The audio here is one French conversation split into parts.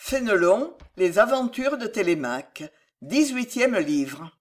Fénelon, les aventures de Télémaque, 18e livre.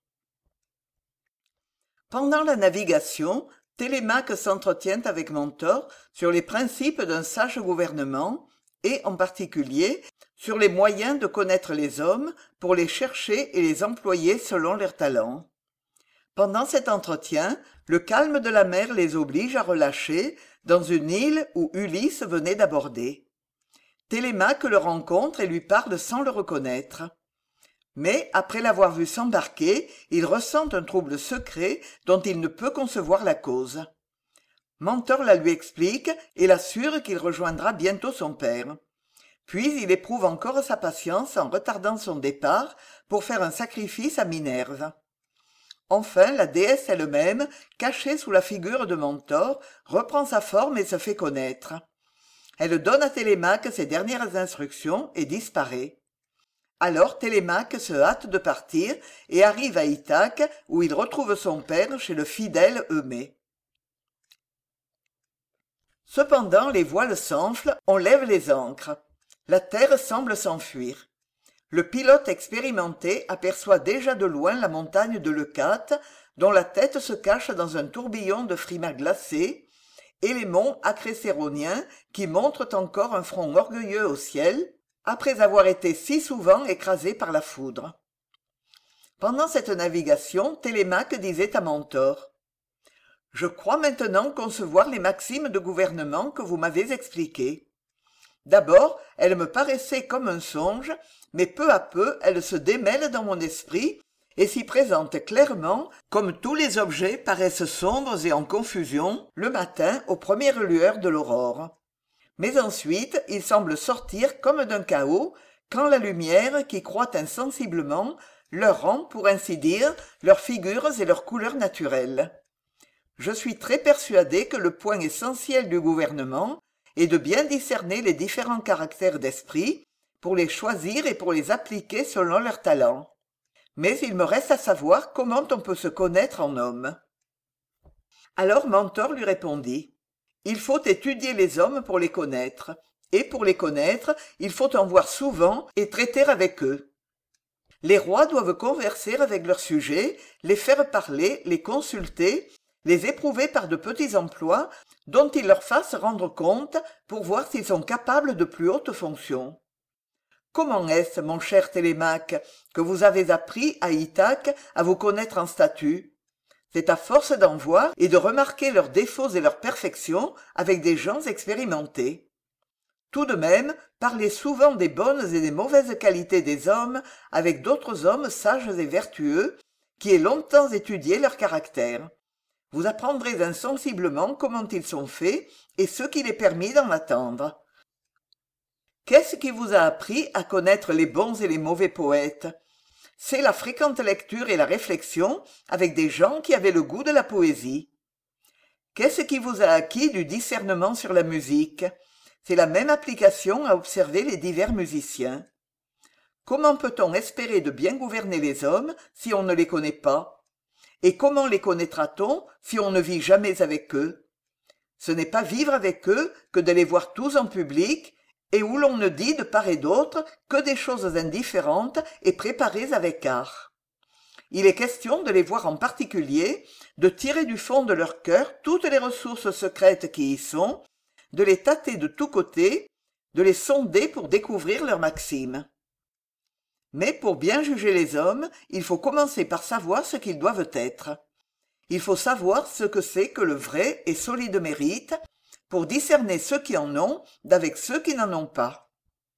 Pendant la navigation, Télémaque s'entretient avec Mentor sur les principes d'un sage gouvernement et, en particulier, sur les moyens de connaître les hommes pour les chercher et les employer selon leurs talents. Pendant cet entretien, le calme de la mer les oblige à relâcher dans une île où Ulysse venait d'aborder. Télémaque le rencontre et lui parle sans le reconnaître. Mais, après l'avoir vu s'embarquer, il ressent un trouble secret dont il ne peut concevoir la cause. Mentor la lui explique et l'assure qu'il rejoindra bientôt son père. Puis il éprouve encore sa patience en retardant son départ pour faire un sacrifice à Minerve. Enfin, la déesse elle-même, cachée sous la figure de Mentor, reprend sa forme et se fait connaître. Elle donne à Télémaque ses dernières instructions et disparaît. Alors Télémaque se hâte de partir et arrive à Ithaque où il retrouve son père chez le fidèle Eumée. Cependant les voiles s'enflent, on lève les ancres. La terre semble s'enfuir. Le pilote expérimenté aperçoit déjà de loin la montagne de Leucate, dont la tête se cache dans un tourbillon de frimas glacés, et les monts acrécéroniens qui montrent encore un front orgueilleux au ciel, après avoir été si souvent écrasés par la foudre. Pendant cette navigation, Télémaque disait à Mentor : « Je crois maintenant concevoir les maximes de gouvernement que vous m'avez expliquées. D'abord, elles me paraissaient comme un songe, mais peu à peu elles se démêlent dans mon esprit et s'y présentent clairement, comme tous les objets paraissent sombres et en confusion le matin aux premières lueurs de l'aurore. Mais ensuite ils semblent sortir comme d'un chaos, quand la lumière, qui croît insensiblement, leur rend, pour ainsi dire, leurs figures et leurs couleurs naturelles. Je suis très persuadé que le point essentiel du gouvernement est de bien discerner les différents caractères d'esprit, pour les choisir et pour les appliquer selon leurs talents. Mais il me reste à savoir comment on peut se connaître en homme. » Alors Mentor lui répondit : « Il faut étudier les hommes pour les connaître, et pour les connaître, il faut en voir souvent et traiter avec eux. Les rois doivent converser avec leurs sujets, les faire parler, les consulter, les éprouver par de petits emplois dont ils leur fassent rendre compte pour voir s'ils sont capables de plus hautes fonctions. Comment est-ce, mon cher Télémaque, que vous avez appris à Ithaque à vous connaître en statut ? C'est à force d'en voir et de remarquer leurs défauts et leurs perfections avec des gens expérimentés. Tout de même, parlez souvent des bonnes et des mauvaises qualités des hommes avec d'autres hommes sages et vertueux, qui aient longtemps étudié leur caractère. Vous apprendrez insensiblement comment ils sont faits et ce qu'il est permis d'en attendre. Qu'est-ce qui vous a appris à connaître les bons et les mauvais poètes ? C'est la fréquente lecture et la réflexion avec des gens qui avaient le goût de la poésie. Qu'est-ce qui vous a acquis du discernement sur la musique ? C'est la même application à observer les divers musiciens. Comment peut-on espérer de bien gouverner les hommes si on ne les connaît pas ? Et comment les connaîtra-t-on si on ne vit jamais avec eux ? Ce n'est pas vivre avec eux que de les voir tous en public, et où l'on ne dit de part et d'autre que des choses indifférentes et préparées avec art. Il est question de les voir en particulier, de tirer du fond de leur cœur toutes les ressources secrètes qui y sont, de les tâter de tous côtés, de les sonder pour découvrir leurs maximes. Mais pour bien juger les hommes, il faut commencer par savoir ce qu'ils doivent être. Il faut savoir ce que c'est que le vrai et solide mérite, pour discerner ceux qui en ont d'avec ceux qui n'en ont pas.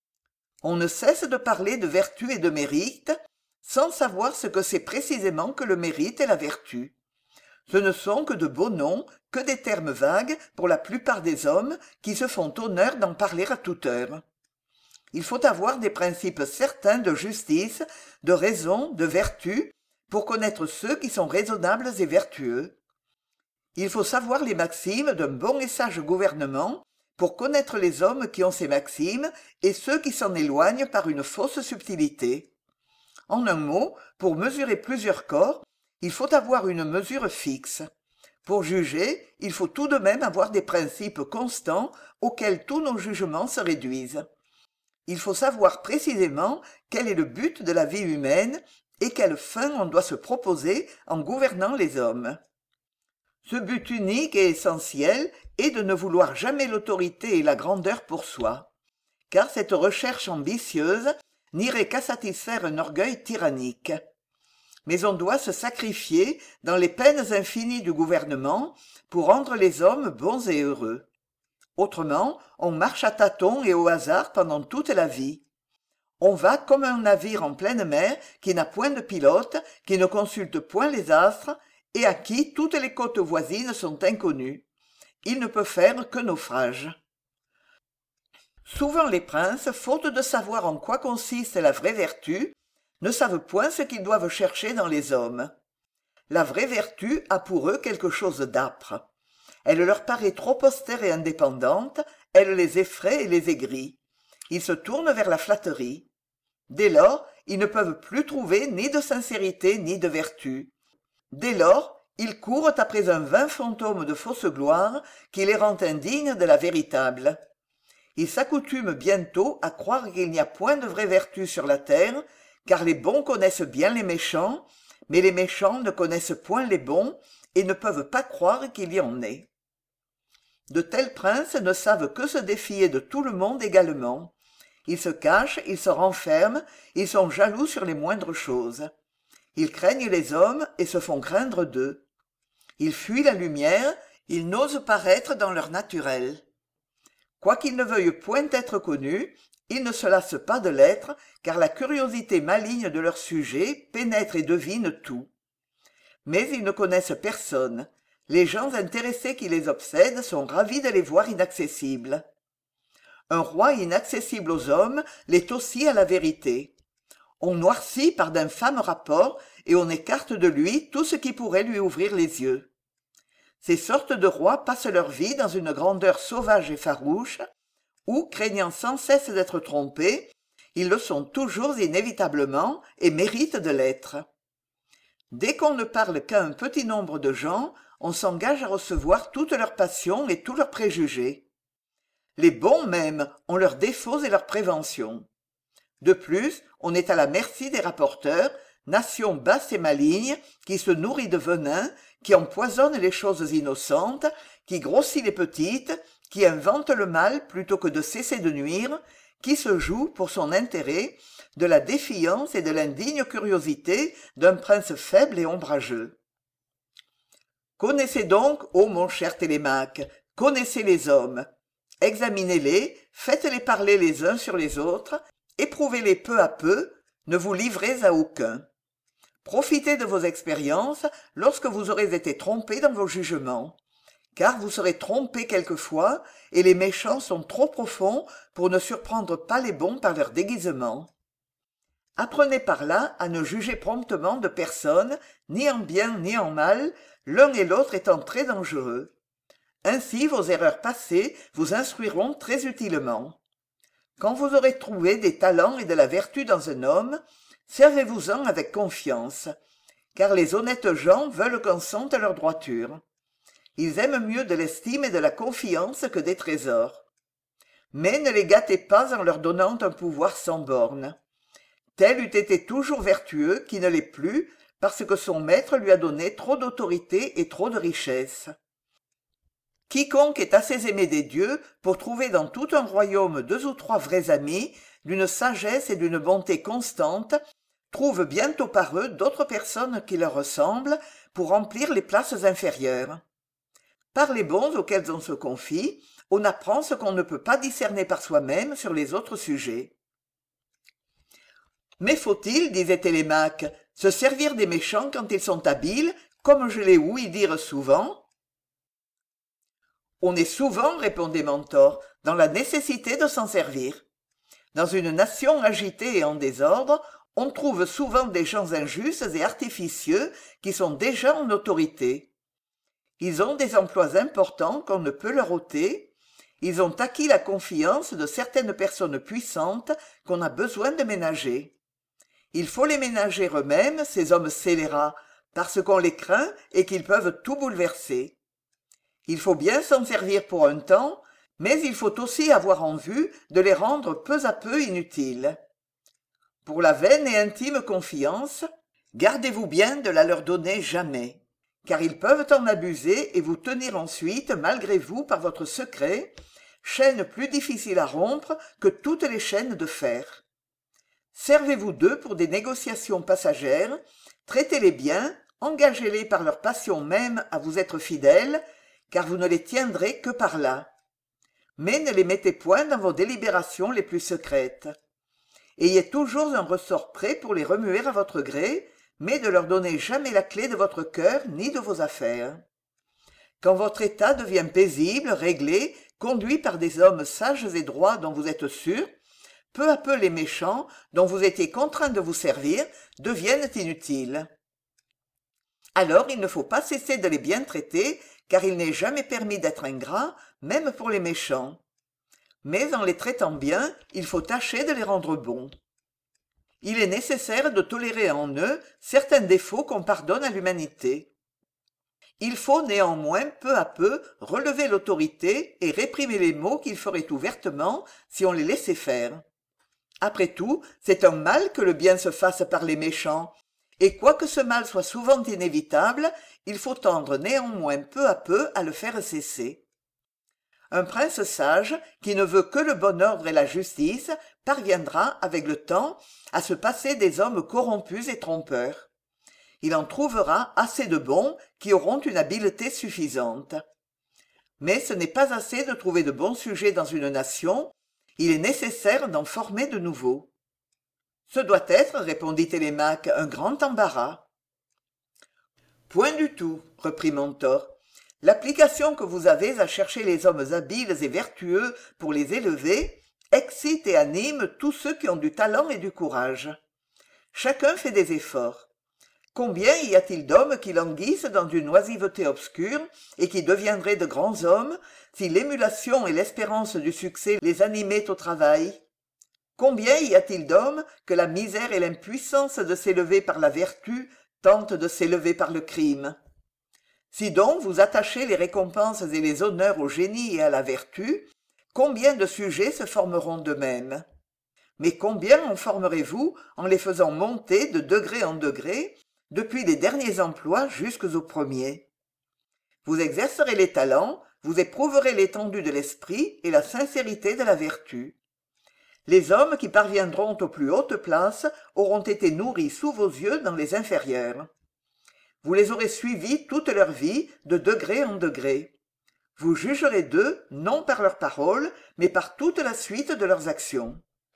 On ne cesse de parler de vertu et de mérite, sans savoir ce que c'est précisément que le mérite et la vertu. Ce ne sont que de beaux noms, que des termes vagues pour la plupart des hommes qui se font honneur d'en parler à toute heure. Il faut avoir des principes certains de justice, de raison, de vertu, pour connaître ceux qui sont raisonnables et vertueux. Il faut savoir les maximes d'un bon et sage gouvernement pour connaître les hommes qui ont ces maximes et ceux qui s'en éloignent par une fausse subtilité. En un mot, pour mesurer plusieurs corps, il faut avoir une mesure fixe. Pour juger, il faut tout de même avoir des principes constants auxquels tous nos jugements se réduisent. Il faut savoir précisément quel est le but de la vie humaine et quelle fin on doit se proposer en gouvernant les hommes. Ce but unique et essentiel est de ne vouloir jamais l'autorité et la grandeur pour soi, car cette recherche ambitieuse n'irait qu'à satisfaire un orgueil tyrannique. Mais on doit se sacrifier dans les peines infinies du gouvernement pour rendre les hommes bons et heureux. Autrement, on marche à tâtons et au hasard pendant toute la vie. On va comme un navire en pleine mer qui n'a point de pilote, qui ne consulte point les astres, et à qui toutes les côtes voisines sont inconnues. Il ne peut faire que naufrage. Souvent les princes, faute de savoir en quoi consiste la vraie vertu, ne savent point ce qu'ils doivent chercher dans les hommes. La vraie vertu a pour eux quelque chose d'âpre. Elle leur paraît trop austère et indépendante, elle les effraie et les aigrit. Ils se tournent vers la flatterie. Dès lors, ils ne peuvent plus trouver ni de sincérité ni de vertu. Dès lors, ils courent après un vain fantôme de fausse gloire qui les rend indignes de la véritable. Ils s'accoutument bientôt à croire qu'il n'y a point de vraie vertu sur la terre, car les bons connaissent bien les méchants, mais les méchants ne connaissent point les bons et ne peuvent pas croire qu'il y en ait. De tels princes ne savent que se défier de tout le monde également. Ils se cachent, ils se renferment, ils sont jaloux sur les moindres choses. Ils craignent les hommes et se font craindre d'eux. Ils fuient la lumière, ils n'osent paraître dans leur naturel. Quoiqu'ils ne veuillent point être connus, ils ne se lassent pas de l'être, car la curiosité maligne de leur sujet pénètre et devine tout. Mais ils ne connaissent personne. Les gens intéressés qui les obsèdent sont ravis de les voir inaccessibles. Un roi inaccessible aux hommes l'est aussi à la vérité. On noircit par d'infâmes rapports et on écarte de lui tout ce qui pourrait lui ouvrir les yeux. Ces sortes de rois passent leur vie dans une grandeur sauvage et farouche, où, craignant sans cesse d'être trompés, ils le sont toujours inévitablement et méritent de l'être. Dès qu'on ne parle qu'à un petit nombre de gens, on s'engage à recevoir toutes leurs passions et tous leurs préjugés. Les bons même ont leurs défauts et leurs préventions. De plus, on est à la merci des rapporteurs, nation basse et maligne, qui se nourrit de venin, qui empoisonne les choses innocentes, qui grossit les petites, qui invente le mal plutôt que de cesser de nuire, qui se joue, pour son intérêt, de la défiance et de l'indigne curiosité d'un prince faible et ombrageux. Connaissez donc, ô mon cher Télémaque, connaissez les hommes. Examinez-les, faites-les parler les uns sur les autres, éprouvez-les peu à peu, ne vous livrez à aucun. Profitez de vos expériences lorsque vous aurez été trompé dans vos jugements, car vous serez trompé quelquefois, et les méchants sont trop profonds pour ne surprendre pas les bons par leur déguisement. Apprenez par là à ne juger promptement de personne, ni en bien ni en mal, l'un et l'autre étant très dangereux. Ainsi vos erreurs passées vous instruiront très utilement. Quand vous aurez trouvé des talents et de la vertu dans un homme, servez-vous-en avec confiance, car les honnêtes gens veulent qu'on sente leur droiture. Ils aiment mieux de l'estime et de la confiance que des trésors. Mais ne les gâtez pas en leur donnant un pouvoir sans bornes. Tel eût été toujours vertueux qui ne l'est plus, parce que son maître lui a donné trop d'autorité et trop de richesse. Quiconque est assez aimé des dieux pour trouver dans tout un royaume 2 ou 3 vrais amis, d'une sagesse et d'une bonté constantes, trouve bientôt par eux d'autres personnes qui leur ressemblent pour remplir les places inférieures. Par les bons auxquels on se confie, on apprend ce qu'on ne peut pas discerner par soi-même sur les autres sujets. Mais faut-il, disait Télémaque, se servir des méchants quand ils sont habiles, comme je l'ai ouï dire souvent? On est souvent, répondait Mentor, dans la nécessité de s'en servir. Dans une nation agitée et en désordre, on trouve souvent des gens injustes et artificieux qui sont déjà en autorité. Ils ont des emplois importants qu'on ne peut leur ôter. Ils ont acquis la confiance de certaines personnes puissantes qu'on a besoin de ménager. Il faut les ménager eux-mêmes, ces hommes scélérats, parce qu'on les craint et qu'ils peuvent tout bouleverser. Il faut bien s'en servir pour un temps, Mais il faut aussi avoir en vue de les rendre peu à peu inutiles. Pour la vaine et intime confiance, gardez-vous bien de la leur donner jamais, car ils peuvent en abuser et vous tenir ensuite malgré vous par votre secret, chaîne plus difficile à rompre que toutes les chaînes de fer. Servez-vous d'eux pour des négociations passagères, traitez-les bien, engagez-les par leur passion même à vous être fidèles, car vous ne les tiendrez que par là. Mais ne les mettez point dans vos délibérations les plus secrètes. Ayez toujours un ressort prêt pour les remuer à votre gré, mais ne leur donnez jamais la clé de votre cœur ni de vos affaires. Quand votre état devient paisible, réglé, conduit par des hommes sages et droits dont vous êtes sûr, peu à peu les méchants, dont vous étiez contraint de vous servir, deviennent inutiles. Alors il ne faut pas cesser de les bien traiter, car il n'est jamais permis d'être ingrat, même pour les méchants. Mais en les traitant bien, il faut tâcher de les rendre bons. Il est nécessaire de tolérer en eux certains défauts qu'on pardonne à l'humanité. Il faut néanmoins peu à peu relever l'autorité et réprimer les maux qu'ils feraient ouvertement si on les laissait faire. Après tout, c'est un mal que le bien se fasse par les méchants, et quoique ce mal soit souvent inévitable, il faut tendre néanmoins peu à peu à le faire cesser. Un prince sage, qui ne veut que le bon ordre et la justice, parviendra, avec le temps, à se passer des hommes corrompus et trompeurs. Il en trouvera assez de bons qui auront une habileté suffisante. Mais ce n'est pas assez de trouver de bons sujets dans une nation, il est nécessaire d'en former de nouveaux. Ce doit être, répondit Télémaque, un grand embarras. Point du tout, reprit Mentor. L'application que vous avez à chercher les hommes habiles et vertueux pour les élever excite et anime tous ceux qui ont du talent et du courage. Chacun fait des efforts. Combien y a-t-il d'hommes qui languissent dans une oisiveté obscure et qui deviendraient de grands hommes si l'émulation et l'espérance du succès les animaient au travail? Combien y a-t-il d'hommes que la misère et l'impuissance de s'élever par la vertu tentent de s'élever par le crime? Si donc vous attachez les récompenses et les honneurs au génie et à la vertu, combien de sujets se formeront d'eux-mêmes? Mais combien en formerez-vous en les faisant monter de degré en degré, depuis les derniers emplois jusqu'aux premiers? Vous exercerez les talents, vous éprouverez l'étendue de l'esprit et la sincérité de la vertu. Les hommes qui parviendront aux plus hautes places auront été nourris sous vos yeux dans les inférieures. Vous les aurez suivis toute leur vie, de degré en degré. Vous jugerez d'eux, non par leurs paroles, mais par toute la suite de leurs actions.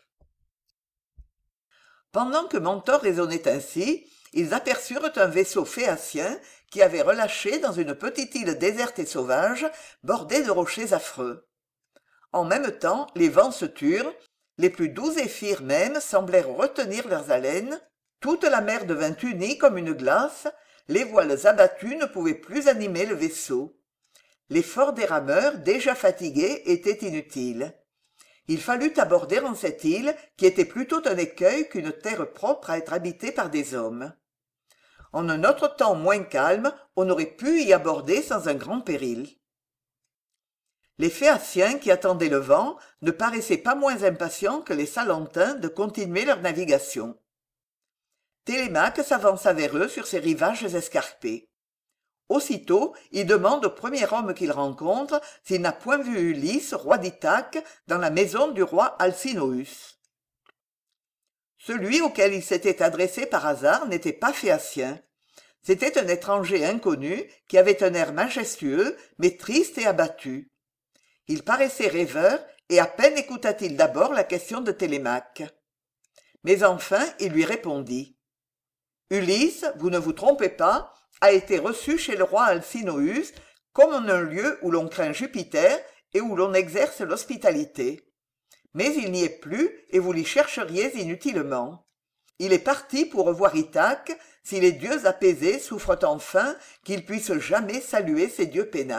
Pendant que Mentor raisonnait ainsi, ils aperçurent un vaisseau phéacien qui avait relâché dans une petite île déserte et sauvage, bordée de rochers affreux. En même temps, les vents se turent, les plus doux zéphyrs même semblèrent retenir leurs haleines, toute la mer devint unie comme une glace, les voiles abattues ne pouvaient plus animer le vaisseau. L'effort des rameurs, déjà fatigués, était inutile. Il fallut aborder en cette île, qui était plutôt un écueil qu'une terre propre à être habitée par des hommes. En un autre temps moins calme, on aurait pu y aborder sans un grand péril. Les Phéaciens, qui attendaient le vent, ne paraissaient pas moins impatients que les Salentins de continuer leur navigation. Télémaque s'avança vers eux sur ces rivages escarpés. Aussitôt, il demande au premier homme qu'il rencontre s'il n'a point vu Ulysse, roi d'Ithaque, dans la maison du roi Alcinous. Celui auquel il s'était adressé par hasard n'était pas phéacien. C'était un étranger inconnu qui avait un air majestueux, mais triste et abattu. Il paraissait rêveur et à peine écouta-t-il d'abord la question de Télémaque. Mais enfin il lui répondit. « Ulysse, vous ne vous trompez pas, a été reçu chez le roi Alcinous comme en un lieu où l'on craint Jupiter et où l'on exerce l'hospitalité. Mais il n'y est plus et vous l'y chercheriez inutilement. Il est parti pour revoir Ithaque si les dieux apaisés souffrent enfin qu'ils puissent jamais saluer ces dieux pénates. »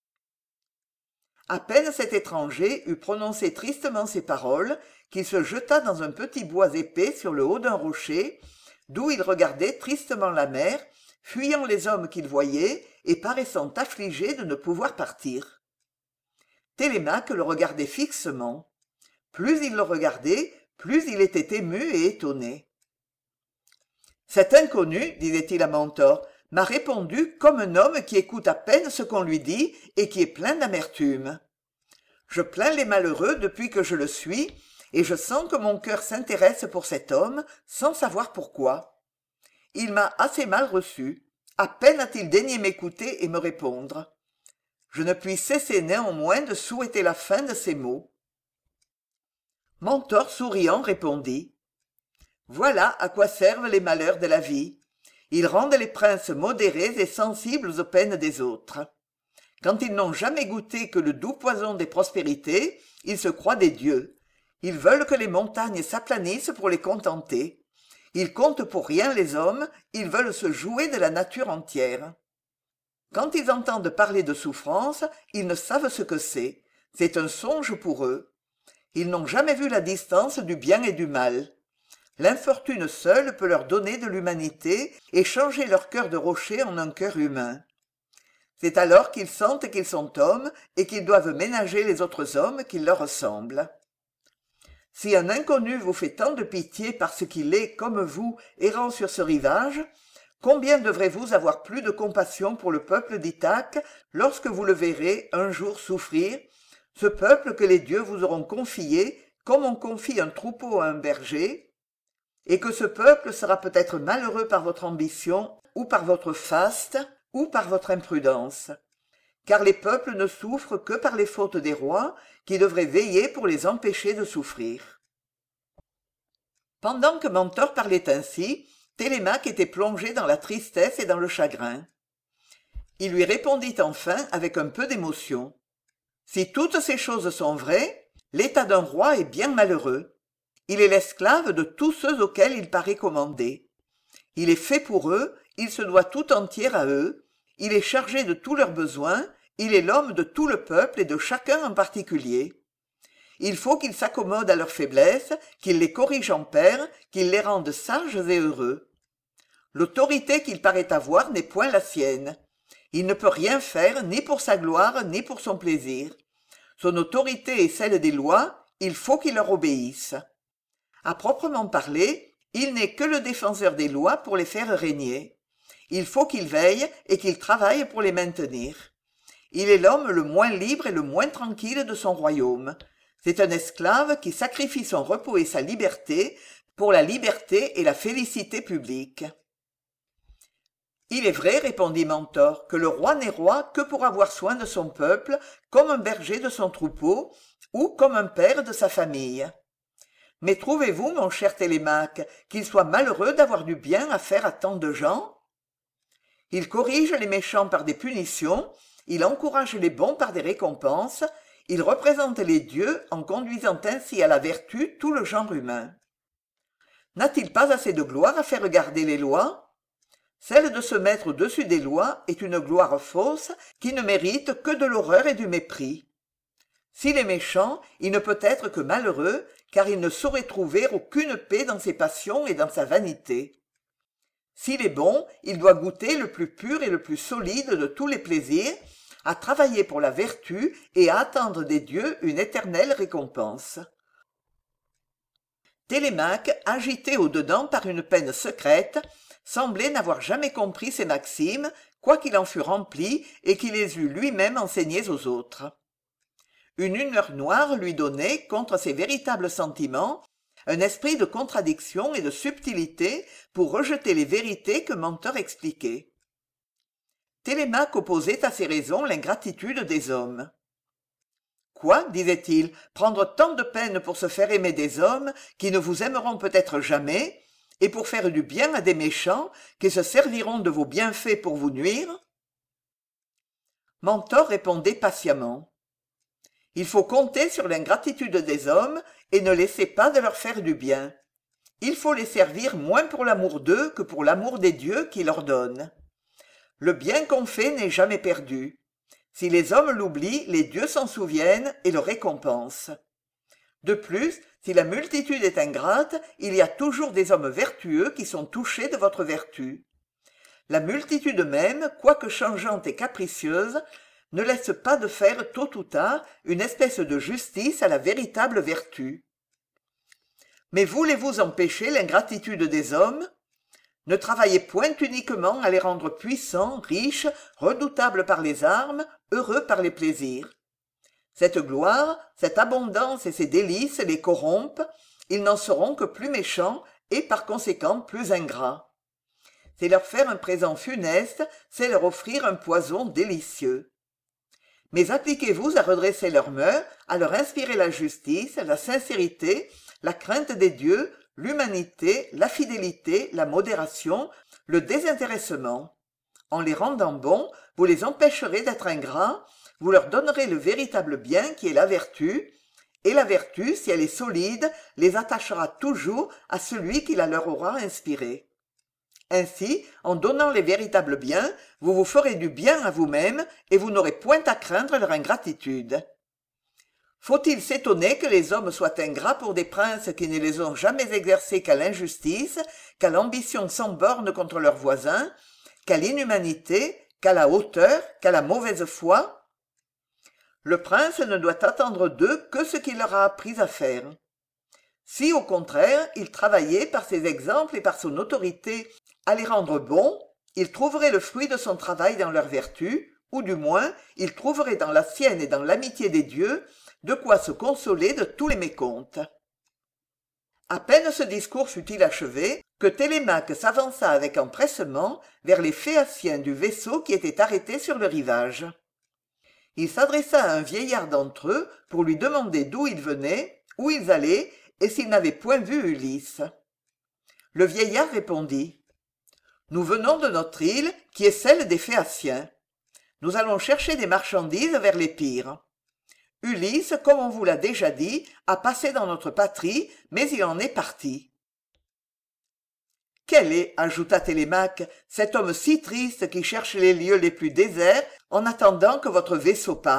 À peine cet étranger eut prononcé tristement ces paroles qu'il se jeta dans un petit bois épais sur le haut d'un rocher, d'où il regardait tristement la mer, fuyant les hommes qu'il voyait et paraissant affligé de ne pouvoir partir. Télémaque le regardait fixement. Plus il le regardait, plus il était ému et étonné. Cet inconnu, disait-il à Mentor, m'a répondu comme un homme qui écoute à peine ce qu'on lui dit et qui est plein d'amertume. Je plains les malheureux depuis que je le suis, et je sens que mon cœur s'intéresse pour cet homme, sans savoir pourquoi. Il m'a assez mal reçu. À peine a-t-il daigné m'écouter et me répondre. Je ne puis cesser néanmoins de souhaiter la fin de ces mots. Mentor, souriant, répondit. Voilà à quoi servent les malheurs de la vie. Ils rendent les princes modérés et sensibles aux peines des autres. Quand ils n'ont jamais goûté que le doux poison des prospérités, ils se croient des dieux. Ils veulent que les montagnes s'aplanissent pour les contenter. Ils comptent pour rien les hommes, ils veulent se jouer de la nature entière. Quand ils entendent parler de souffrance, ils ne savent ce que c'est. C'est un songe pour eux. Ils n'ont jamais vu la distance du bien et du mal. L'infortune seule peut leur donner de l'humanité et changer leur cœur de rocher en un cœur humain. C'est alors qu'ils sentent qu'ils sont hommes et qu'ils doivent ménager les autres hommes qui leur ressemblent. Si un inconnu vous fait tant de pitié parce qu'il est, comme vous, errant sur ce rivage, combien devrez-vous avoir plus de compassion pour le peuple d'Ithaque lorsque vous le verrez un jour souffrir, ce peuple que les dieux vous auront confié comme on confie un troupeau à un berger, et que ce peuple sera peut-être malheureux par votre ambition, ou par votre faste, ou par votre imprudence. Car les peuples ne souffrent que par les fautes des rois, qui devraient veiller pour les empêcher de souffrir. Pendant que Mentor parlait ainsi, Télémaque était plongé dans la tristesse et dans le chagrin. Il lui répondit enfin avec un peu d'émotion. Si toutes ces choses sont vraies, l'état d'un roi est bien malheureux. Il est l'esclave de tous ceux auxquels il paraît commander. Il est fait pour eux, il se doit tout entier à eux, il est chargé de tous leurs besoins, il est l'homme de tout le peuple et de chacun en particulier. Il faut qu'il s'accommode à leurs faiblesses, qu'il les corrige en père, qu'il les rende sages et heureux. L'autorité qu'il paraît avoir n'est point la sienne. Il ne peut rien faire ni pour sa gloire ni pour son plaisir. Son autorité est celle des lois, il faut qu'il leur obéisse. À proprement parler, il n'est que le défenseur des lois pour les faire régner. Il faut qu'il veille et qu'il travaille pour les maintenir. Il est l'homme le moins libre et le moins tranquille de son royaume. C'est un esclave qui sacrifie son repos et sa liberté pour la liberté et la félicité publique. Il est vrai, répondit Mentor, que le roi n'est roi que pour avoir soin de son peuple, comme un berger de son troupeau, ou comme un père de sa famille. Mais trouvez-vous, mon cher Télémaque, qu'il soit malheureux d'avoir du bien à faire à tant de gens? Il corrige les méchants par des punitions, il encourage les bons par des récompenses, il représente les dieux en conduisant ainsi à la vertu tout le genre humain. N'a-t-il pas assez de gloire à faire garder les lois? Celle de se mettre au-dessus des lois est une gloire fausse qui ne mérite que de l'horreur et du mépris. S'il est méchant, il ne peut être que malheureux, car il ne saurait trouver aucune paix dans ses passions et dans sa vanité. S'il est bon, il doit goûter le plus pur et le plus solide de tous les plaisirs, à travailler pour la vertu et à attendre des dieux une éternelle récompense. Télémaque, agité au-dedans par une peine secrète, semblait n'avoir jamais compris ces maximes, quoiqu'il en fût rempli et qu'il les eût lui-même enseignées aux autres. Une humeur noire lui donnait, contre ses véritables sentiments, un esprit de contradiction et de subtilité pour rejeter les vérités que Mentor expliquait. Télémaque opposait à ces raisons l'ingratitude des hommes. Quoi, disait-il, prendre tant de peine pour se faire aimer des hommes qui ne vous aimeront peut-être jamais, et pour faire du bien à des méchants qui se serviront de vos bienfaits pour vous nuire? Mentor répondait patiemment. Il faut compter sur l'ingratitude des hommes et ne laisser pas de leur faire du bien. Il faut les servir moins pour l'amour d'eux que pour l'amour des dieux qui leur donnent. Le bien qu'on fait n'est jamais perdu. Si les hommes l'oublient, les dieux s'en souviennent et le récompensent. De plus, si la multitude est ingrate, il y a toujours des hommes vertueux qui sont touchés de votre vertu. La multitude même, quoique changeante et capricieuse, ne laisse pas de faire tôt ou tard une espèce de justice à la véritable vertu. Mais voulez-vous empêcher l'ingratitude des hommes? Ne travaillez point uniquement à les rendre puissants, riches, redoutables par les armes, heureux par les plaisirs. Cette gloire, cette abondance et ces délices les corrompent, ils n'en seront que plus méchants et par conséquent plus ingrats. C'est leur faire un présent funeste, c'est leur offrir un poison délicieux. Mais appliquez-vous à redresser leurs mœurs, à leur inspirer la justice, la sincérité, la crainte des dieux, l'humanité, la fidélité, la modération, le désintéressement. En les rendant bons, vous les empêcherez d'être ingrats, vous leur donnerez le véritable bien qui est la vertu, et la vertu, si elle est solide, les attachera toujours à celui qui la leur aura inspirée. Ainsi, en donnant les véritables biens, vous vous ferez du bien à vous-même et vous n'aurez point à craindre leur ingratitude. Faut-il s'étonner que les hommes soient ingrats pour des princes qui ne les ont jamais exercés qu'à l'injustice, qu'à l'ambition sans borne contre leurs voisins, qu'à l'inhumanité, qu'à la hauteur, qu'à la mauvaise foi? Le prince ne doit attendre d'eux que ce qu'il leur a appris à faire. Si, au contraire, il travaillait par ses exemples et par son autorité à les rendre bons, il trouverait le fruit de son travail dans leur vertu, ou du moins, il trouverait dans la sienne et dans l'amitié des dieux de quoi se consoler de tous les mécomptes. À peine ce discours fut-il achevé que Télémaque s'avança avec empressement vers les Phéaciens du vaisseau qui était arrêté sur le rivage. Il s'adressa à un vieillard d'entre eux pour lui demander d'où ils venaient, où ils allaient, et s'ils n'avaient point vu Ulysse. Le vieillard répondit « Nous venons de notre île, qui est celle des Phéaciens. Nous allons chercher des marchandises vers l'Épire. Ulysse, comme on vous l'a déjà dit, a passé dans notre patrie, mais il en est parti. » « Quel est, ajouta Télémaque, cet homme si triste qui cherche les lieux les plus déserts en attendant que votre vaisseau parte? »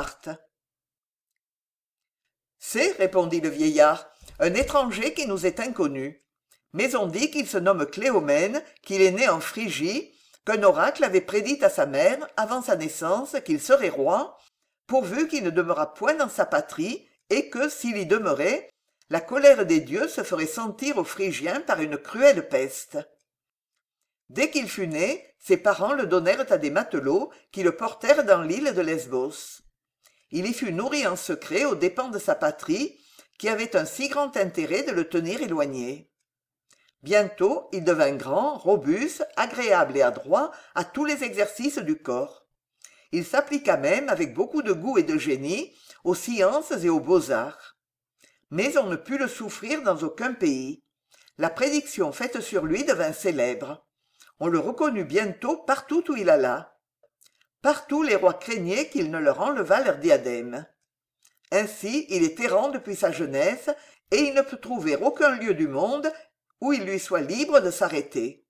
« C'est, répondit le vieillard, un étranger qui nous est inconnu. Mais on dit qu'il se nomme Cléomène, qu'il est né en Phrygie, qu'un oracle avait prédit à sa mère, avant sa naissance, qu'il serait roi, pourvu qu'il ne demeurât point dans sa patrie, et que, s'il y demeurait, la colère des dieux se ferait sentir aux Phrygiens par une cruelle peste. Dès qu'il fut né, ses parents le donnèrent à des matelots qui le portèrent dans l'île de Lesbos. Il y fut nourri en secret aux dépens de sa patrie, qui avait un si grand intérêt de le tenir éloigné. Bientôt, il devint grand, robuste, agréable et adroit à tous les exercices du corps. Il s'appliqua même, avec beaucoup de goût et de génie, aux sciences et aux beaux-arts. Mais on ne put le souffrir dans aucun pays. La prédiction faite sur lui devint célèbre. On le reconnut bientôt partout où il alla. Partout les rois craignaient qu'il ne leur enlevât leur diadème. Ainsi, il est errant depuis sa jeunesse, et il ne peut trouver aucun lieu du monde où il lui soit libre de s'arrêter.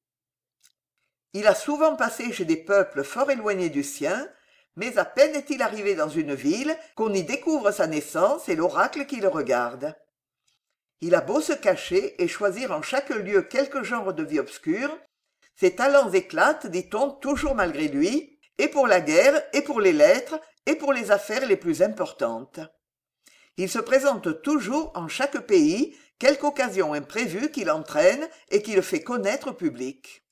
Il a souvent passé chez des peuples fort éloignés du sien, mais à peine est-il arrivé dans une ville qu'on y découvre sa naissance et l'oracle qui le regarde. Il a beau se cacher et choisir en chaque lieu quelque genre de vie obscure, ses talents éclatent, dit-on, toujours malgré lui, et pour la guerre, et pour les lettres, et pour les affaires les plus importantes. Il se présente toujours en chaque pays quelque occasion imprévue qui l'entraîne et qui le fait connaître au public.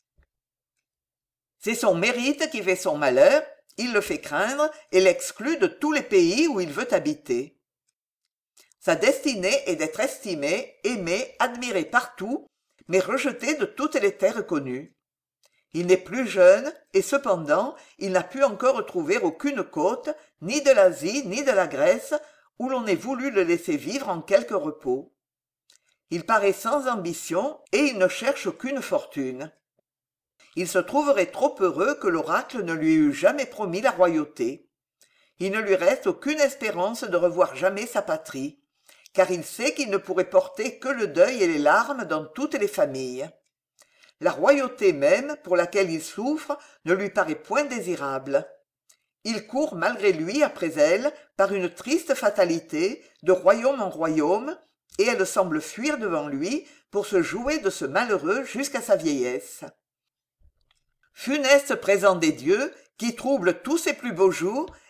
C'est son mérite qui fait son malheur, il le fait craindre et l'exclut de tous les pays où il veut habiter. Sa destinée est d'être estimé, aimé, admiré partout, mais rejeté de toutes les terres connues. Il n'est plus jeune, et cependant, il n'a pu encore trouver aucune côte, ni de l'Asie, ni de la Grèce, où l'on ait voulu le laisser vivre en quelque repos. Il paraît sans ambition, et il ne cherche aucune fortune. Il se trouverait trop heureux que l'oracle ne lui eût jamais promis la royauté. Il ne lui reste aucune espérance de revoir jamais sa patrie, car il sait qu'il ne pourrait porter que le deuil et les larmes dans toutes les familles. La royauté même, pour laquelle il souffre, ne lui paraît point désirable. Il court malgré lui après elle, par une triste fatalité, de royaume en royaume, et elle semble fuir devant lui pour se jouer de ce malheureux jusqu'à sa vieillesse. Funeste présent des dieux, qui trouble tous ses plus beaux jours,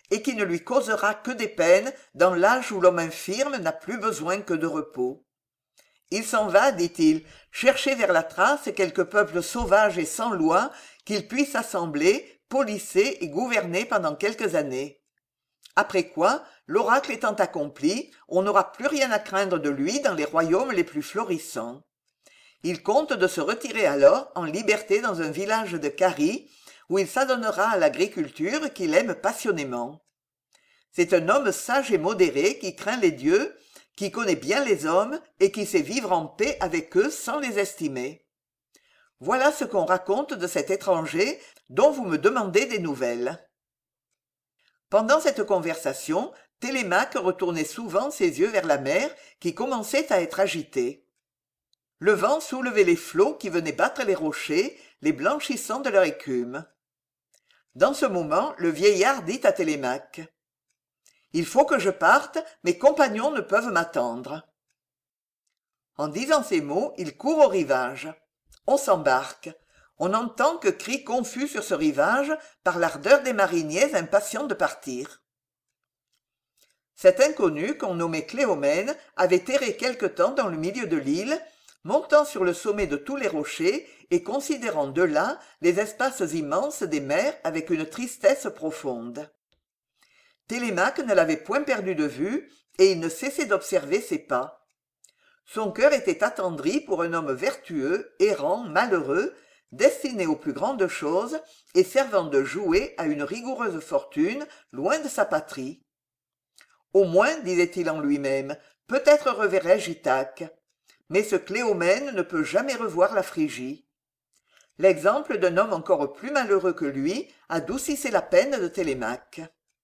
et qui ne lui causera que des peines dans l'âge où l'homme infirme n'a plus besoin que de repos. Il s'en va, dit-il, chercher vers la trace quelques peuples sauvages et sans loi qu'il puisse assembler, polisser et gouverner pendant quelques années. Après quoi, l'oracle étant accompli, on n'aura plus rien à craindre de lui dans les royaumes les plus florissants. Il compte de se retirer alors en liberté dans un village de Carie, où il s'adonnera à l'agriculture qu'il aime passionnément. C'est un homme sage et modéré qui craint les dieux, qui connaît bien les hommes et qui sait vivre en paix avec eux sans les estimer. Voilà ce qu'on raconte de cet étranger dont vous me demandez des nouvelles. Pendant cette conversation, Télémaque retournait souvent ses yeux vers la mer qui commençait à être agitée. Le vent soulevait les flots qui venaient battre les rochers, les blanchissant de leur écume. Dans ce moment, le vieillard dit à Télémaque : « Il faut que je parte, mes compagnons ne peuvent m'attendre. » En disant ces mots, il court au rivage. On s'embarque. On n'entend que cris confus sur ce rivage par l'ardeur des mariniers impatients de partir. Cet inconnu, qu'on nommait Cléomène, avait erré quelque temps dans le milieu de l'île, montant sur le sommet de tous les rochers et considérant de là les espaces immenses des mers avec une tristesse profonde. Télémaque ne l'avait point perdu de vue, et il ne cessait d'observer ses pas. Son cœur était attendri pour un homme vertueux, errant, malheureux, destiné aux plus grandes choses et servant de jouet à une rigoureuse fortune loin de sa patrie. Au moins, disait-il en lui-même, peut-être reverrai-je Ithaque. Mais ce Cléomène ne peut jamais revoir la Phrygie. L'exemple d'un homme encore plus malheureux que lui adoucissait la peine de Télémaque.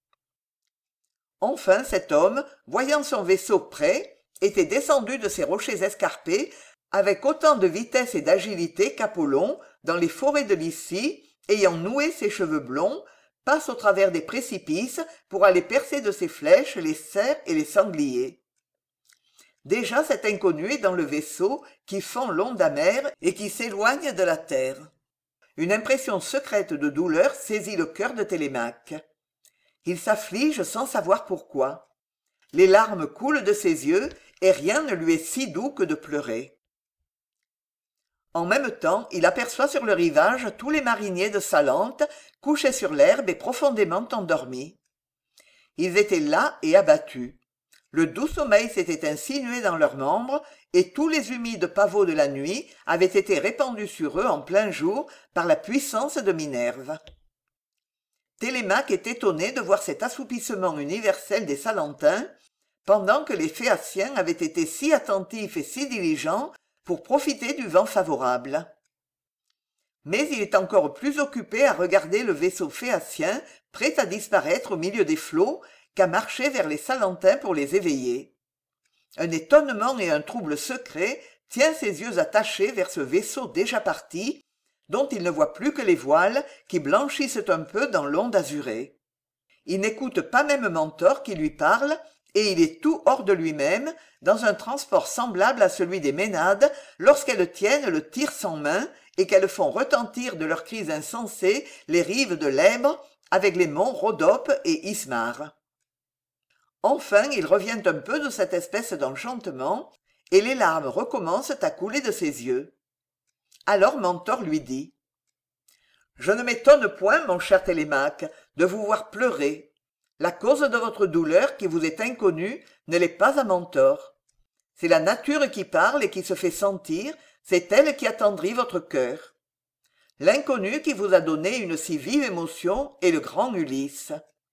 Enfin cet homme, voyant son vaisseau prêt, était descendu de ses rochers escarpés avec autant de vitesse et d'agilité qu'Apollon, dans les forêts de Lycie, ayant noué ses cheveux blonds, passe au travers des précipices pour aller percer de ses flèches les cerfs et les sangliers. Déjà cet inconnu est dans le vaisseau qui fend l'onde amère et qui s'éloigne de la terre. Une impression secrète de douleur saisit le cœur de Télémaque. Il s'afflige sans savoir pourquoi. Les larmes coulent de ses yeux et rien ne lui est si doux que de pleurer. En même temps, il aperçoit sur le rivage tous les mariniers de Salente, couchés sur l'herbe et profondément endormis. Ils étaient las et abattus. Le doux sommeil s'était insinué dans leurs membres, et tous les humides pavots de la nuit avaient été répandus sur eux en plein jour par la puissance de Minerve. Télémaque est étonné de voir cet assoupissement universel des Salentins, pendant que les Phéaciens avaient été si attentifs et si diligents pour profiter du vent favorable. Mais il est encore plus occupé à regarder le vaisseau phéacien prêt à disparaître au milieu des flots qu'à marcher vers les Salentins pour les éveiller. Un étonnement et un trouble secret tient ses yeux attachés vers ce vaisseau déjà parti, dont il ne voit plus que les voiles qui blanchissent un peu dans l'onde azurée. Il n'écoute pas même Mentor qui lui parle, et il est tout hors de lui-même, dans un transport semblable à celui des Ménades lorsqu'elles tiennent le tir sans main et qu'elles font retentir de leurs cris insensés les rives de l'Èbre avec les monts Rhodope et Ismare. Enfin, il revient un peu de cette espèce d'enchantement, et les larmes recommencent à couler de ses yeux. Alors Mentor lui dit : « Je ne m'étonne point, mon cher Télémaque, de vous voir pleurer. La cause de votre douleur qui vous est inconnue ne l'est pas à Mentor. C'est la nature qui parle et qui se fait sentir, c'est elle qui attendrit votre cœur. L'inconnu qui vous a donné une si vive émotion est le grand Ulysse.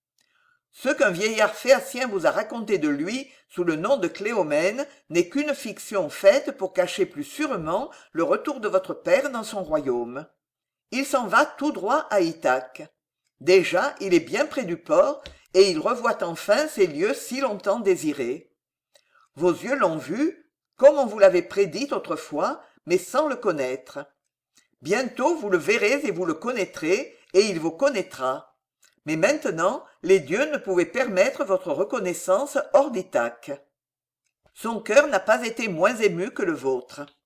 Ce qu'un vieillard phéacien vous a raconté de lui sous le nom de Cléomène n'est qu'une fiction faite pour cacher plus sûrement le retour de votre père dans son royaume. Il s'en va tout droit à Ithaque. Déjà, il est bien près du port, et il revoit enfin ces lieux si longtemps désirés. Vos yeux l'ont vu, comme on vous l'avait prédit autrefois, mais sans le connaître. Bientôt vous le verrez et vous le connaîtrez, et il vous connaîtra. Mais maintenant, les dieux ne pouvaient permettre votre reconnaissance hors d'Ithaque. Son cœur n'a pas été moins ému que le vôtre.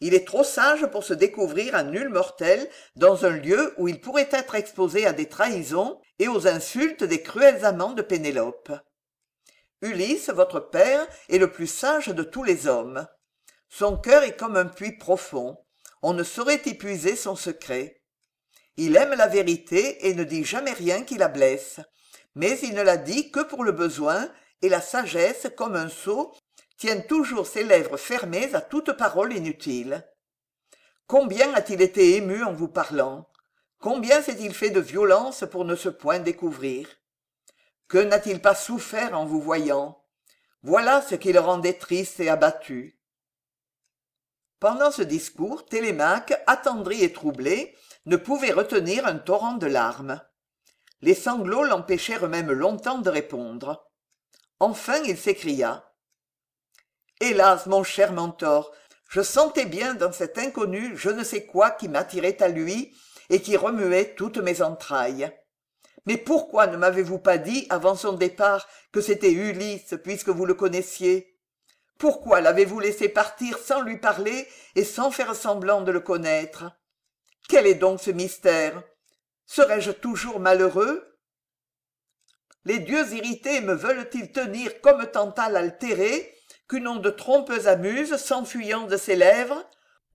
Il est trop sage pour se découvrir à nul mortel dans un lieu où il pourrait être exposé à des trahisons et aux insultes des cruels amants de Pénélope. Ulysse, votre père, est le plus sage de tous les hommes. Son cœur est comme un puits profond. On ne saurait épuiser son secret. Il aime la vérité et ne dit jamais rien qui la blesse. Mais il ne la dit que pour le besoin, et la sagesse, comme un sceau, tient toujours ses lèvres fermées à toute parole inutile. Combien a-t-il été ému en vous parlant? Combien s'est-il fait de violence pour ne se point découvrir? Que n'a-t-il pas souffert en vous voyant? Voilà ce qui le rendait triste et abattu. Pendant ce discours, Télémaque, attendri et troublé, ne pouvait retenir un torrent de larmes. Les sanglots l'empêchèrent même longtemps de répondre. Enfin il s'écria. « Hélas, mon cher Mentor, je sentais bien dans cet inconnu je ne sais quoi qui m'attirait à lui et qui remuait toutes mes entrailles. Mais pourquoi ne m'avez-vous pas dit avant son départ que c'était Ulysse puisque vous le connaissiez? Pourquoi l'avez-vous laissé partir sans lui parler et sans faire semblant de le connaître? Quel est donc ce mystère? Serais-je toujours malheureux? Les dieux irrités me veulent-ils tenir comme Tantale altérée, qu'une onde trompeuse amuse s'enfuyant de ses lèvres?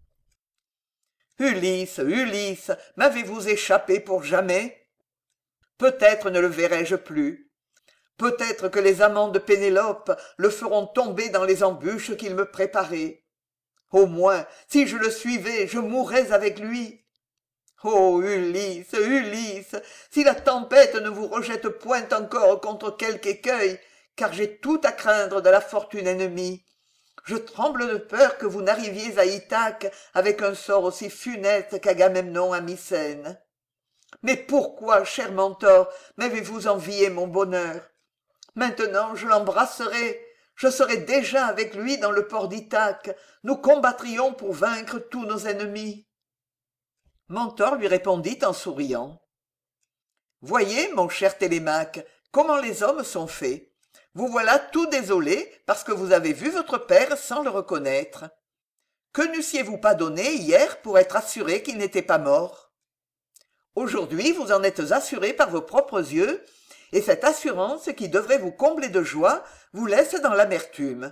Ulysse, Ulysse, m'avez-vous échappé pour jamais? Peut-être ne le verrai-je plus. Peut-être que les amants de Pénélope le feront tomber dans les embûches qu'il me préparait. Au moins, si je le suivais, je mourrais avec lui. Ô Ulysse, Ulysse, si la tempête ne vous rejette point encore contre quelque écueil, car j'ai tout à craindre de la fortune ennemie. Je tremble de peur que vous n'arriviez à Ithaque avec un sort aussi funeste qu'Agamemnon à Mycène. Mais pourquoi, cher Mentor, m'avez-vous envié mon bonheur? Maintenant je l'embrasserai, je serai déjà avec lui dans le port d'Ithaque, nous combattrions pour vaincre tous nos ennemis. Mentor lui répondit en souriant. Voyez, mon cher Télémaque, comment les hommes sont faits. Vous voilà tout désolé parce que vous avez vu votre père sans le reconnaître. Que n'eussiez-vous pas donné hier pour être assuré qu'il n'était pas mort? Aujourd'hui, vous en êtes assuré par vos propres yeux, et cette assurance qui devrait vous combler de joie vous laisse dans l'amertume.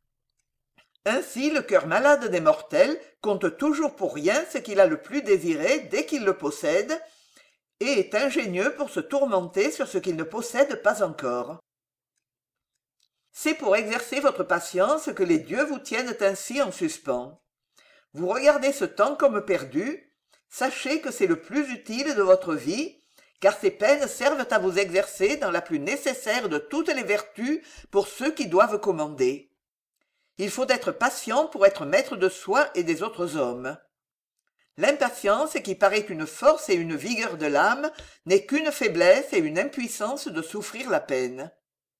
Ainsi, le cœur malade des mortels compte toujours pour rien ce qu'il a le plus désiré dès qu'il le possède, et est ingénieux pour se tourmenter sur ce qu'il ne possède pas encore. C'est pour exercer votre patience que les dieux vous tiennent ainsi en suspens. Vous regardez ce temps comme perdu, sachez que c'est le plus utile de votre vie, car ces peines servent à vous exercer dans la plus nécessaire de toutes les vertus pour ceux qui doivent commander. Il faut être patient pour être maître de soi et des autres hommes. L'impatience, qui paraît une force et une vigueur de l'âme, n'est qu'une faiblesse et une impuissance de souffrir la peine.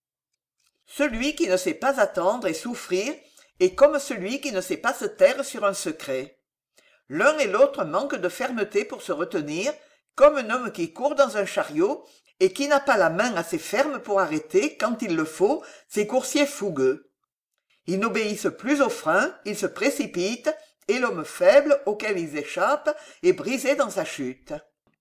Celui qui ne sait pas attendre et souffrir est comme celui qui ne sait pas se taire sur un secret. L'un et l'autre manquent de fermeté pour se retenir, comme un homme qui court dans un chariot et qui n'a pas la main assez ferme pour arrêter, quand il le faut, ses coursiers fougueux. Ils n'obéissent plus aux freins, ils se précipitent, et l'homme faible auquel ils échappent est brisé dans sa chute.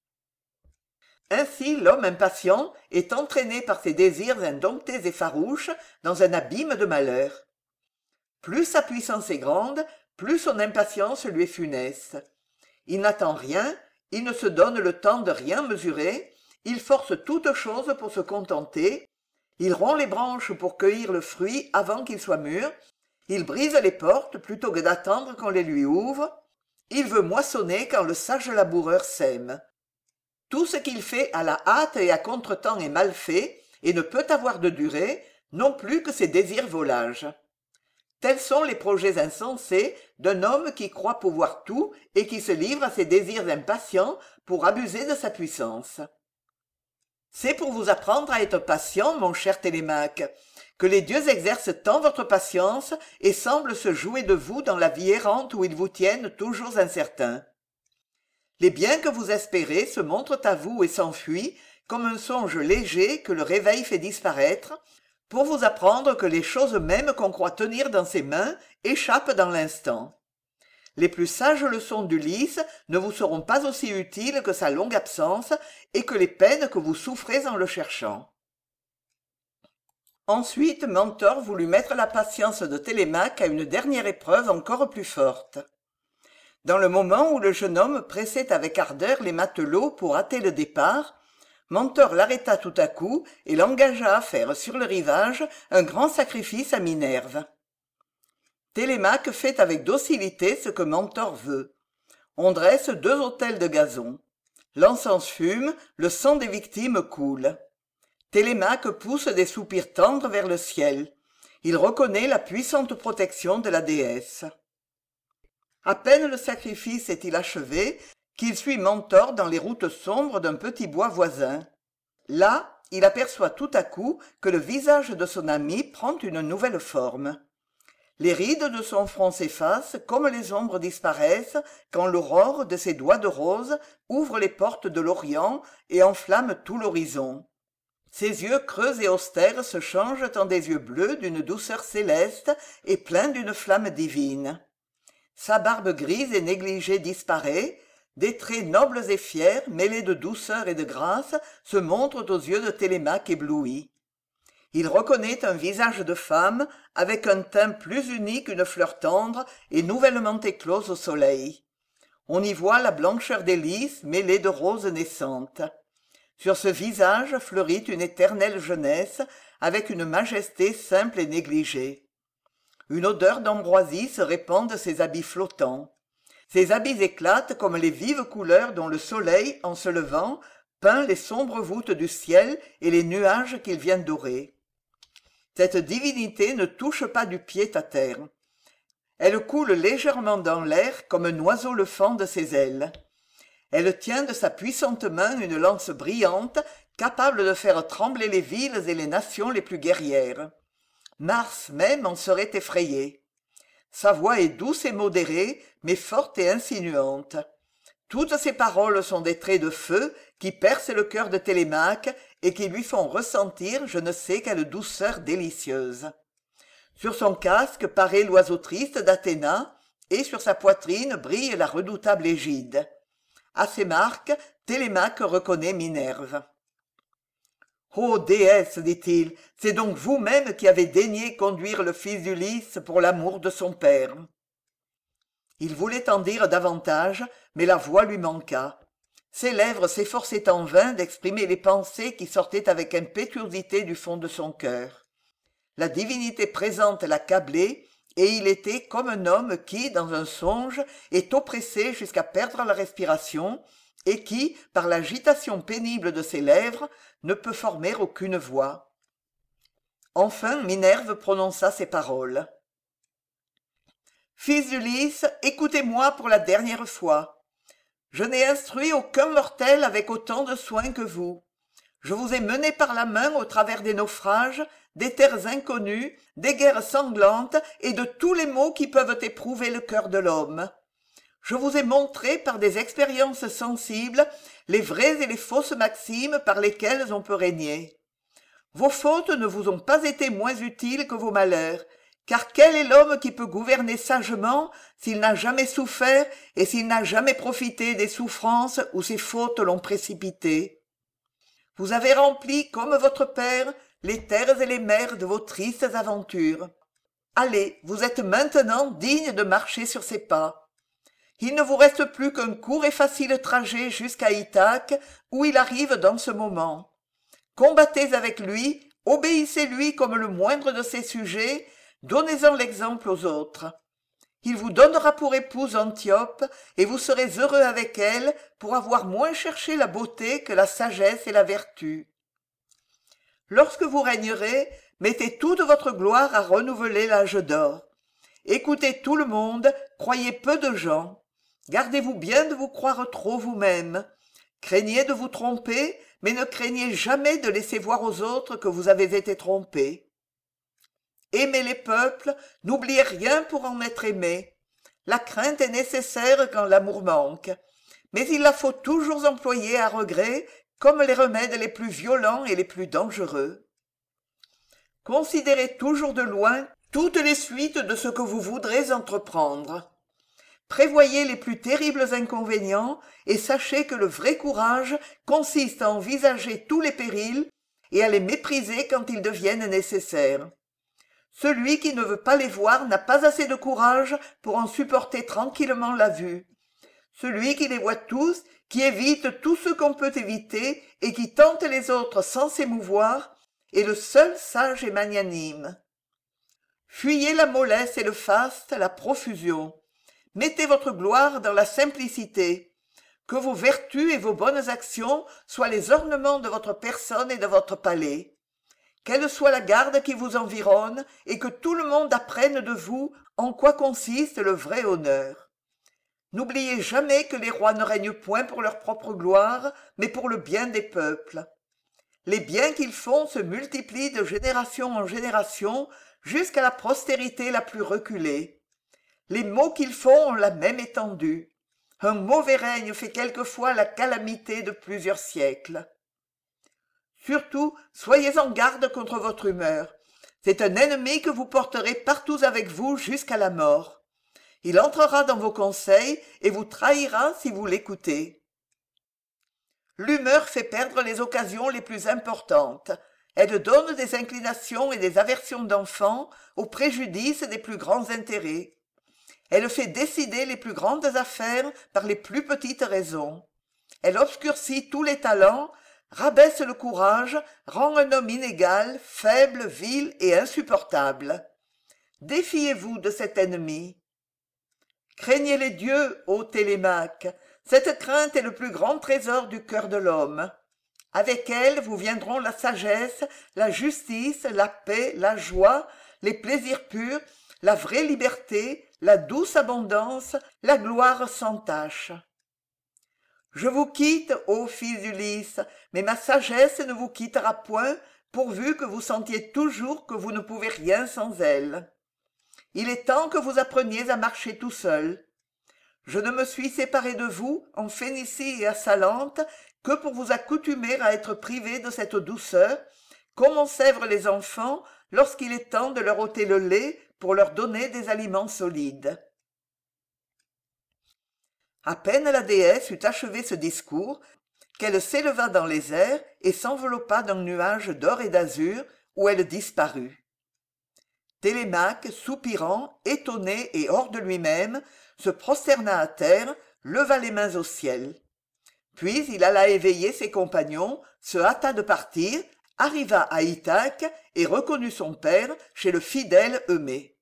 Ainsi l'homme impatient est entraîné par ses désirs indomptés et farouches dans un abîme de malheur. Plus sa puissance est grande, plus son impatience lui est funeste. Il n'attend rien, il ne se donne le temps de rien mesurer, il force toute chose pour se contenter, il rompt les branches pour cueillir le fruit avant qu'il soit mûr, il brise les portes plutôt que d'attendre qu'on les lui ouvre, il veut moissonner quand le sage laboureur sème. Tout ce qu'il fait à la hâte et à contretemps est mal fait et ne peut avoir de durée, non plus que ses désirs volages. Tels sont les projets insensés d'un homme qui croit pouvoir tout et qui se livre à ses désirs impatients pour abuser de sa puissance. C'est pour vous apprendre à être patient, mon cher Télémaque, que les dieux exercent tant votre patience et semblent se jouer de vous dans la vie errante où ils vous tiennent toujours incertain. Les biens que vous espérez se montrent à vous et s'enfuient comme un songe léger que le réveil fait disparaître, pour vous apprendre que les choses mêmes qu'on croit tenir dans ses mains échappent dans l'instant. Les plus sages leçons d'Ulysse ne vous seront pas aussi utiles que sa longue absence et que les peines que vous souffrez en le cherchant. Ensuite, Mentor voulut mettre la patience de Télémaque à une dernière épreuve encore plus forte. Dans le moment où le jeune homme pressait avec ardeur les matelots pour hâter le départ, Mentor l'arrêta tout à coup et l'engagea à faire sur le rivage un grand sacrifice à Minerve. Télémaque fait avec docilité ce que Mentor veut. On dresse 2 autels de gazon. L'encens fume, le sang des victimes coule. Télémaque pousse des soupirs tendres vers le ciel. Il reconnaît la puissante protection de la déesse. À peine le sacrifice est-il achevé qu'il suit Mentor dans les routes sombres d'un petit bois voisin. Là, il aperçoit tout à coup que le visage de son ami prend une nouvelle forme. Les rides de son front s'effacent comme les ombres disparaissent quand l'aurore de ses doigts de rose ouvre les portes de l'Orient et enflamme tout l'horizon. Ses yeux creux et austères se changent en des yeux bleus d'une douceur céleste et pleins d'une flamme divine. Sa barbe grise et négligée disparaît, des traits nobles et fiers, mêlés de douceur et de grâce, se montrent aux yeux de Télémaque ébloui. Il reconnaît un visage de femme, avec un teint plus uni qu'une fleur tendre et nouvellement éclose au soleil. On y voit la blancheur des lys mêlée de roses naissantes. Sur ce visage fleurit une éternelle jeunesse, avec une majesté simple et négligée. Une odeur d'ambroisie se répand de ses habits flottants. Ses habits éclatent comme les vives couleurs dont le soleil, en se levant, peint les sombres voûtes du ciel et les nuages qu'il vient dorer. Cette divinité ne touche pas du pied à terre. Elle coule légèrement dans l'air comme un oiseau le fend de ses ailes. Elle tient de sa puissante main une lance brillante, capable de faire trembler les villes et les nations les plus guerrières. Mars même en serait effrayé. Sa voix est douce et modérée, mais forte et insinuante. Toutes ses paroles sont des traits de feu qui percent le cœur de Télémaque et qui lui font ressentir je ne sais quelle douceur délicieuse. Sur son casque paraît l'oiseau triste d'Athéna, et sur sa poitrine brille la redoutable égide. À ces marques, Télémaque reconnaît Minerve. « Ô déesse, dit-il, c'est donc vous-même qui avez daigné conduire le fils d'Ulysse pour l'amour de son père. » Il voulait en dire davantage, mais la voix lui manqua. Ses lèvres s'efforçaient en vain d'exprimer les pensées qui sortaient avec impétuosité du fond de son cœur. La divinité présente l'accablait, et il était comme un homme qui, dans un songe, est oppressé jusqu'à perdre la respiration, et qui, par l'agitation pénible de ses lèvres, ne peut former aucune voix. Enfin Minerve prononça ces paroles. « Fils d'Ulysse, écoutez-moi pour la dernière fois. Je n'ai instruit aucun mortel avec autant de soin que vous. Je vous ai mené par la main au travers des naufrages, des terres inconnues, des guerres sanglantes et de tous les maux qui peuvent éprouver le cœur de l'homme. Je vous ai montré par des expériences sensibles les vraies et les fausses maximes par lesquelles on peut régner. Vos fautes ne vous ont pas été moins utiles que vos malheurs, car quel est l'homme qui peut gouverner sagement s'il n'a jamais souffert et s'il n'a jamais profité des souffrances où ses fautes l'ont précipité? Vous avez rempli, comme votre père, les terres et les mers de vos tristes aventures. Allez, vous êtes maintenant digne de marcher sur ses pas. Il ne vous reste plus qu'un court et facile trajet jusqu'à Ithaque, où il arrive dans ce moment. Combattez avec lui, obéissez-lui comme le moindre de ses sujets, donnez-en l'exemple aux autres. Il vous donnera pour épouse Antiope, et vous serez heureux avec elle pour avoir moins cherché la beauté que la sagesse et la vertu. Lorsque vous régnerez, mettez toute votre gloire à renouveler l'âge d'or. Écoutez tout le monde, croyez peu de gens. Gardez-vous bien de vous croire trop vous-même. Craignez de vous tromper, mais ne craignez jamais de laisser voir aux autres que vous avez été trompé. Aimez les peuples, n'oubliez rien pour en être aimé. La crainte est nécessaire quand l'amour manque, mais il la faut toujours employer à regret, comme les remèdes les plus violents et les plus dangereux. Considérez toujours de loin toutes les suites de ce que vous voudrez entreprendre. Prévoyez les plus terribles inconvénients et sachez que le vrai courage consiste à envisager tous les périls et à les mépriser quand ils deviennent nécessaires. Celui qui ne veut pas les voir n'a pas assez de courage pour en supporter tranquillement la vue. Celui qui les voit tous, qui évite tout ce qu'on peut éviter et qui tente les autres sans s'émouvoir, est le seul sage et magnanime. Fuyez la mollesse et le faste, la profusion. Mettez votre gloire dans la simplicité. Que vos vertus et vos bonnes actions soient les ornements de votre personne et de votre palais. Quelle soit la garde qui vous environne, et que tout le monde apprenne de vous en quoi consiste le vrai honneur. N'oubliez jamais que les rois ne règnent point pour leur propre gloire, mais pour le bien des peuples. Les biens qu'ils font se multiplient de génération en génération jusqu'à la postérité la plus reculée. Les maux qu'ils font ont la même étendue. Un mauvais règne fait quelquefois la calamité de plusieurs siècles. Surtout, soyez en garde contre votre humeur. C'est un ennemi que vous porterez partout avec vous jusqu'à la mort. Il entrera dans vos conseils et vous trahira si vous l'écoutez. L'humeur fait perdre les occasions les plus importantes. Elle donne des inclinations et des aversions d'enfants au préjudice des plus grands intérêts. Elle fait décider les plus grandes affaires par les plus petites raisons. Elle obscurcit tous les talents, rabaisse le courage, rend un homme inégal, faible, vil et insupportable. Défiez-vous de cet ennemi. Craignez les dieux, ô Télémaque. Cette crainte est le plus grand trésor du cœur de l'homme. Avec elle vous viendront la sagesse, la justice, la paix, la joie, les plaisirs purs, la vraie liberté, la douce abondance, la gloire sans tache. Je vous quitte, ô fils d'Ulysse, mais ma sagesse ne vous quittera point, pourvu que vous sentiez toujours que vous ne pouvez rien sans elle. Il est temps que vous appreniez à marcher tout seul. Je ne me suis séparé de vous, en Phénicie et à Salente, que pour vous accoutumer à être privé de cette douceur, comme on sèvre les enfants lorsqu'il est temps de leur ôter le lait pour leur donner des aliments solides. À peine la déesse eut achevé ce discours qu'elle s'éleva dans les airs et s'enveloppa d'un nuage d'or et d'azur où elle disparut. Télémaque, soupirant, étonné et hors de lui-même, se prosterna à terre, leva les mains au ciel. Puis il alla éveiller ses compagnons, se hâta de partir, arriva à Ithaque et reconnut son père chez le fidèle Eumée.